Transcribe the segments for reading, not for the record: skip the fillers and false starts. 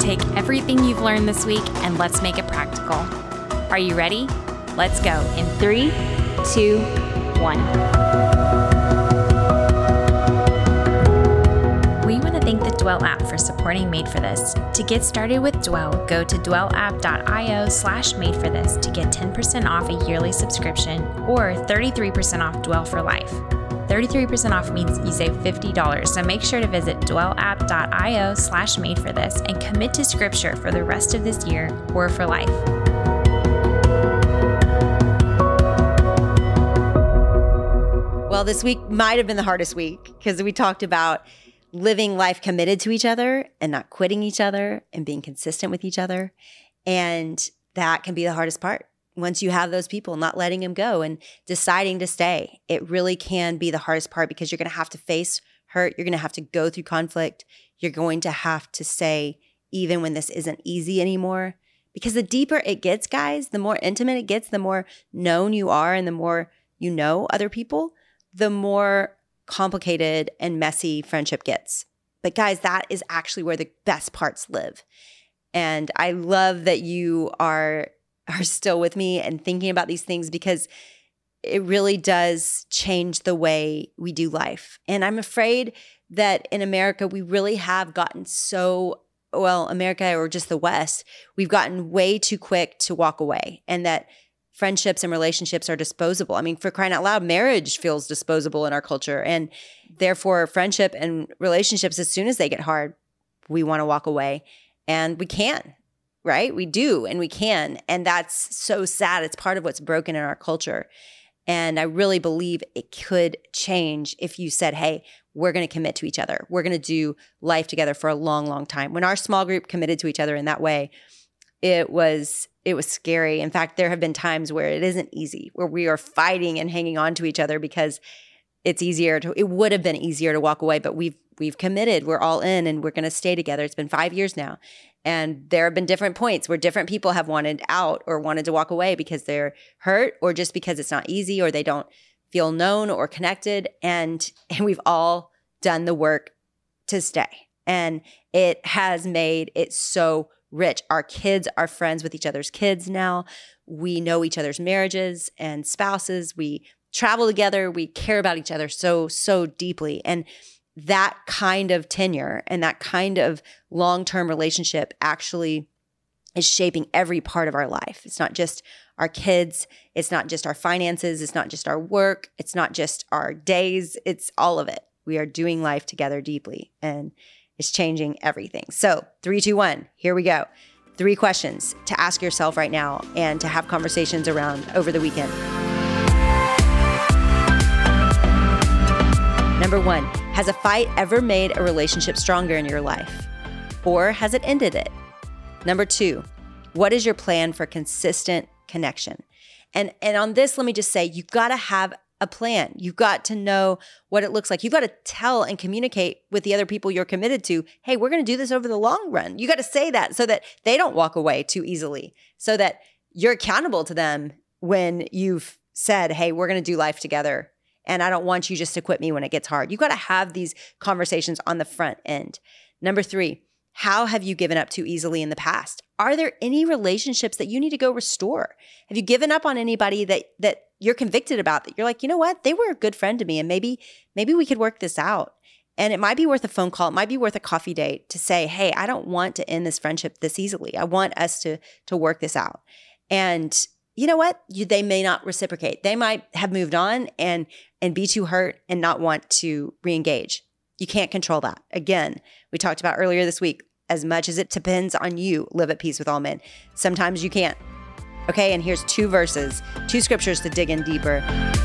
take everything you've learned this week and let's make it practical. Are you ready? Let's go in 3, 2, 1. We want to thank the Dwell app for supporting Made for This. To get started with Dwell, go to dwellapp.io/madeforthis to get 10% off a yearly subscription or 33% off Dwell for life. 33% off means you save $50, so make sure to visit dwellapp.io/madeforthis and commit to scripture for the rest of this year or for life. Well, this week might have been the hardest week because we talked about living life committed to each other and not quitting each other and being consistent with each other. And that can be the hardest part. Once you have those people, not letting them go and deciding to stay, it really can be the hardest part because you're going to have to face hurt. You're going to have to go through conflict. You're going to have to say, even when this isn't easy anymore, because the deeper it gets, guys, the more intimate it gets, the more known you are and the more you know other people, the more complicated and messy friendship gets. But guys, that is actually where the best parts live. And I love that you are still with me and thinking about these things because it really does change the way we do life. And I'm afraid that in America, we really have gotten America or just the West, we've gotten way too quick to walk away and that friendships and relationships are disposable. I mean, for crying out loud, marriage feels disposable in our culture. And therefore, friendship and relationships, as soon as they get hard, we want to walk away. And we can, right? We do, and we can. And that's so sad. It's part of what's broken in our culture. And I really believe it could change if you said, hey, we're going to commit to each other. We're going to do life together for a long, long time. When our small group committed to each other in that way, it was scary. In fact, there have been times where it isn't easy, where we are fighting and hanging on to each other because it would have been easier to walk away, but we've committed. We're all in and we're going to stay together. It's been 5 years now. And there have been different points where different people have wanted out or wanted to walk away because they're hurt or just because it's not easy or they don't feel known or connected. And we've all done the work to stay. And it has made it so rich. Our kids are friends with each other's kids now. We know each other's marriages and spouses. We travel together. We care about each other so, so deeply. And that kind of tenure and that kind of long-term relationship actually is shaping every part of our life. It's not just our kids. It's not just our finances. It's not just our work. It's not just our days. It's all of it. We are doing life together deeply. And it's changing everything. So 3, 2, 1, here we go. 3 questions to ask yourself right now and to have conversations around over the weekend. Number 1, has a fight ever made a relationship stronger in your life? Or has it ended it? Number 2, what is your plan for consistent connection? And on this, let me just say, you've got to have a plan. You've got to know what it looks like. You've got to tell and communicate with the other people you're committed to, hey, we're going to do this over the long run. You got to say that so that they don't walk away too easily, so that you're accountable to them when you've said, hey, we're going to do life together. And I don't want you just to quit me when it gets hard. You've got to have these conversations on the front end. Number 3, how have you given up too easily in the past? Are there any relationships that you need to go restore? Have you given up on anybody that you're convicted about, that you're like, you know what? They were a good friend to me and maybe we could work this out. And it might be worth a phone call. It might be worth a coffee date to say, hey, I don't want to end this friendship this easily. I want us to work this out. And you know what? They may not reciprocate. They might have moved on and be too hurt and not want to reengage. You can't control that. Again, we talked about earlier this week, as much as it depends on you, live at peace with all men. Sometimes you can't. Okay, and here's 2 verses, 2 scriptures to dig in deeper.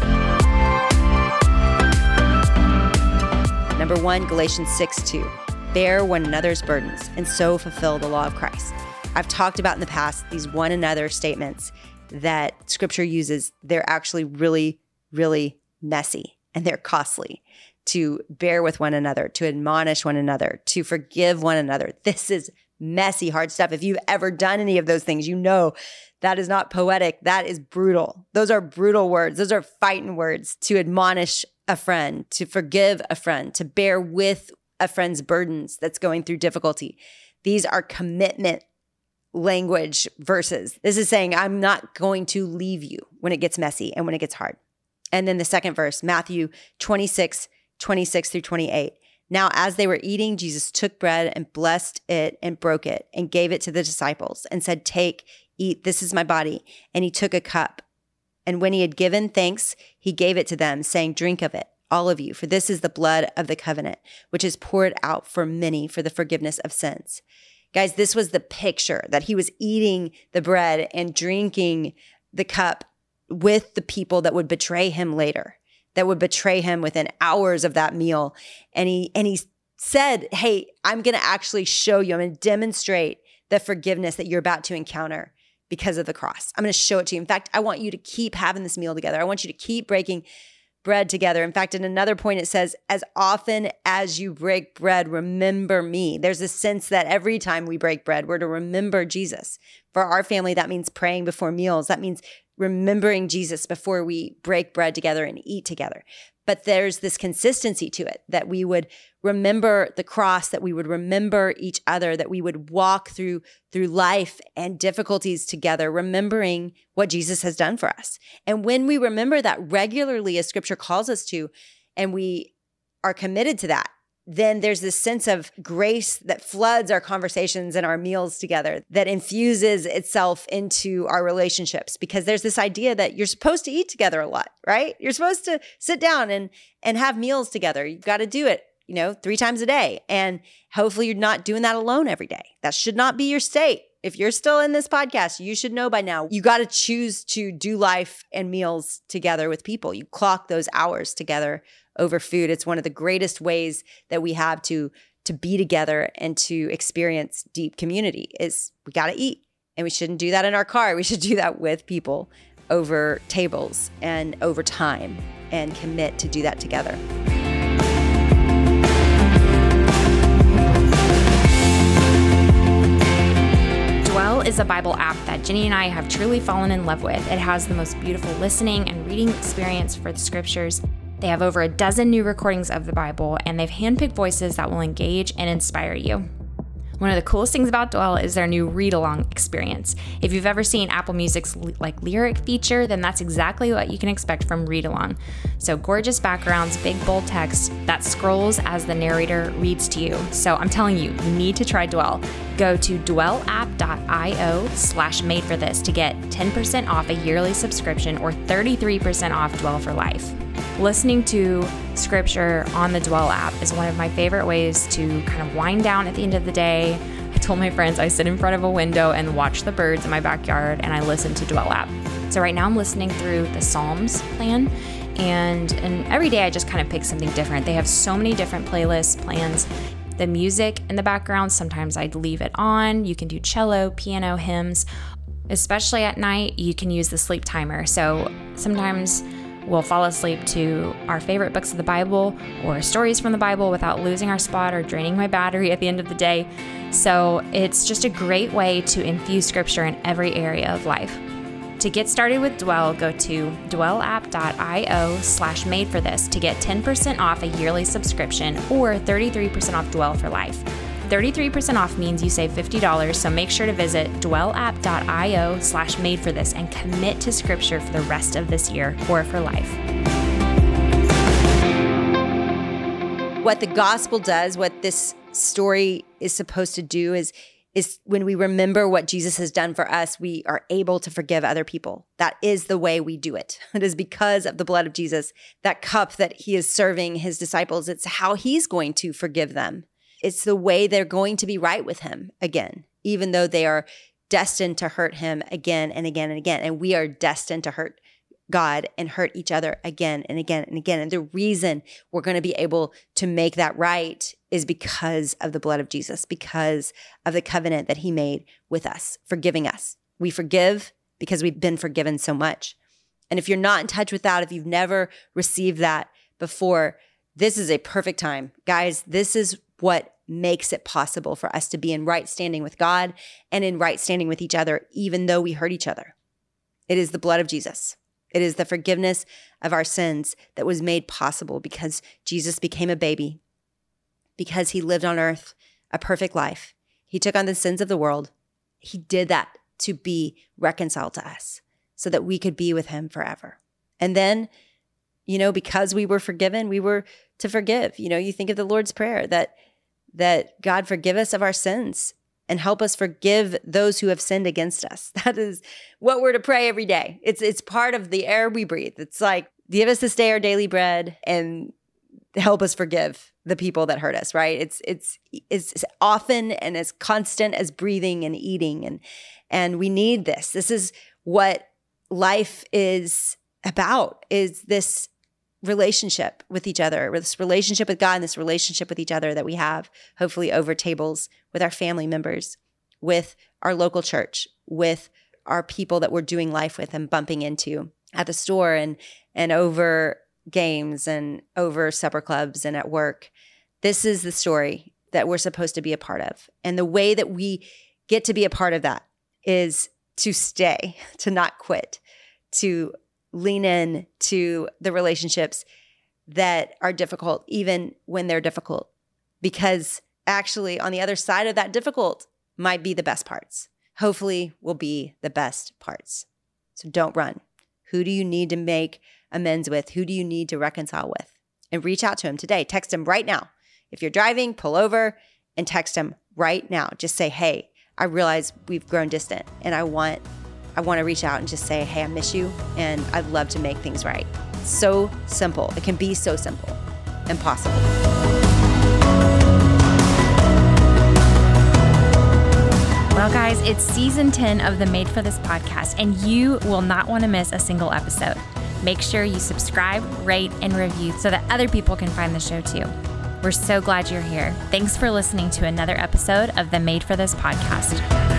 Number 1, Galatians 6:2. Bear one another's burdens and so fulfill the law of Christ. I've talked about in the past these one another statements that scripture uses. They're actually really, really messy and they're costly. To bear with one another, to admonish one another, to forgive one another. This is messy, hard stuff. If you've ever done any of those things, you know that is not poetic. That is brutal. Those are brutal words. Those are fighting words. To admonish a friend, to forgive a friend, to bear with a friend's burdens that's going through difficulty. These are commitment language verses. This is saying, I'm not going to leave you when it gets messy and when it gets hard. And then the second verse, Matthew 26 through 28. Now, as they were eating, Jesus took bread and blessed it and broke it and gave it to the disciples and said, take, eat, this is my body. And he took a cup. And when he had given thanks, he gave it to them, saying, drink of it, all of you, for this is the blood of the covenant, which is poured out for many for the forgiveness of sins. Guys, this was the picture that he was eating the bread and drinking the cup with the people that would betray him later, that would betray him within hours of that meal. And he said, hey, I'm going to actually show you, I'm going to demonstrate the forgiveness that you're about to encounter because of the cross. I'm going to show it to you. In fact, I want you to keep having this meal together. I want you to keep breaking bread together. In fact, in another point, it says, as often as you break bread, remember me. There's a sense that every time we break bread, we're to remember Jesus. For our family, that means praying before meals. That means remembering Jesus before we break bread together and eat together. But there's this consistency to it, that we would remember the cross, that we would remember each other, that we would walk through life and difficulties together, remembering what Jesus has done for us. And when we remember that regularly, as scripture calls us to, and we are committed to that, then there's this sense of grace that floods our conversations and our meals together, that infuses itself into our relationships, because there's this idea that you're supposed to eat together a lot, right? You're supposed to sit down and have meals together. You've got to do it, 3 times a day. And hopefully you're not doing that alone every day. That should not be your state. If you're still in this podcast, you should know by now, you got to choose to do life and meals together with people. You clock those hours together over food. It's one of the greatest ways that we have to be together and to experience deep community is we got to eat. And we shouldn't do that in our car. We should do that with people over tables and over time, and commit to do that together. Dwell is a Bible app that Jenny and I have truly fallen in love with. It has the most beautiful listening and reading experience for the scriptures. They have over a dozen new recordings of the Bible, and they've handpicked voices that will engage and inspire you. One of the coolest things about Dwell is their new read-along experience. If you've ever seen Apple Music's lyric feature, then that's exactly what you can expect from read-along. So gorgeous backgrounds, big bold text that scrolls as the narrator reads to you. So I'm telling you, you need to try Dwell. Go to dwellapp.io/madeforthis to get 10% off a yearly subscription or 33% off Dwell for life. Listening to scripture on the Dwell app is one of my favorite ways to kind of wind down at the end of the day. I told my friends I sit in front of a window and watch the birds in my backyard, and I listen to Dwell app. So right now I'm listening through the Psalms plan, and every day I just kind of pick something different. They have so many different playlists, plans. The music in the background, sometimes I'd leave it on. You can do cello, piano, hymns. Especially at night, you can use the sleep timer. So sometimes we'll fall asleep to our favorite books of the Bible or stories from the Bible without losing our spot or draining my battery at the end of the day. So it's just a great way to infuse scripture in every area of life. To get started with Dwell, go to dwellapp.io/madeforthis to get 10% off a yearly subscription or 33% off Dwell for life. 33% off means you save $50, so make sure to visit dwellapp.io/madeforthis and commit to scripture for the rest of this year or for life. What the gospel does, what this story is supposed to do is when we remember what Jesus has done for us, we are able to forgive other people. That is the way we do it. It is because of the blood of Jesus, that cup that he is serving his disciples. It's how he's going to forgive them. It's the way they're going to be right with him again, even though they are destined to hurt him again and again and again. And we are destined to hurt God and hurt each other again and again and again. And the reason we're going to be able to make that right is because of the blood of Jesus, because of the covenant that he made with us, forgiving us. We forgive because we've been forgiven so much. And if you're not in touch with that, if you've never received that before, this is a perfect time. Guys, this is what makes it possible for us to be in right standing with God and in right standing with each other, even though we hurt each other. It is the blood of Jesus. It is the forgiveness of our sins that was made possible because Jesus became a baby, because he lived on earth a perfect life. He took on the sins of the world. He did that to be reconciled to us so that we could be with him forever. And then, because we were forgiven, we were to forgive. You think of the Lord's Prayer that God forgive us of our sins and help us forgive those who have sinned against us. That is what we're to pray every day. It's part of the air we breathe. It's like, give us this day our daily bread and help us forgive the people that hurt us, right? It's often and as constant as breathing and eating. And we need this. This is what life is about, is this relationship with each other, this relationship with God and this relationship with each other that we have, hopefully over tables, with our family members, with our local church, with our people that we're doing life with and bumping into at the store and over games and over supper clubs and at work. This is the story that we're supposed to be a part of. And the way that we get to be a part of that is to stay, to not quit, to lean in to the relationships that are difficult, even when they're difficult, because actually on the other side of that difficult might be the best parts. Hopefully will be the best parts. So don't run. Who do you need to make amends with? Who do you need to reconcile with? And reach out to him today. Text him right now. If you're driving, pull over and text him right now. Just say, hey, I realize we've grown distant and I want to reach out and just say, hey, I miss you and I'd love to make things right. It's so simple. It can be so simple and possible. Well, guys, it's season 10 of the Made for This podcast, and you will not want to miss a single episode. Make sure you subscribe, rate, and review so that other people can find the show too. We're so glad you're here. Thanks for listening to another episode of the Made for This podcast.